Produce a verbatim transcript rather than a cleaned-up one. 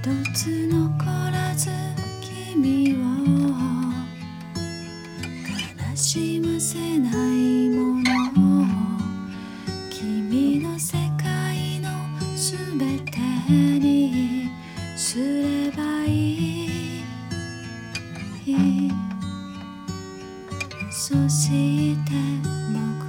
つ残らず君を悲しませないもの、君の世界のすべてにすればいい。そして僕